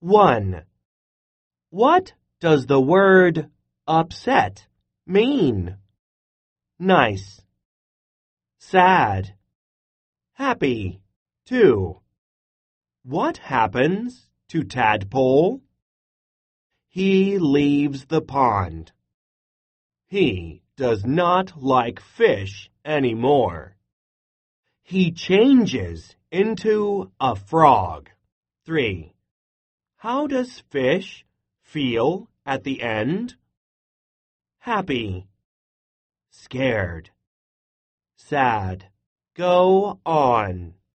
1. What does the word upset mean? Nice. Sad. Happy. 2. What happens to Tadpole? He leaves the pond. He does not like fish anymore. He changes into a frog. 3. How does fish feel at the end? Happy. Scared. Sad. Go on.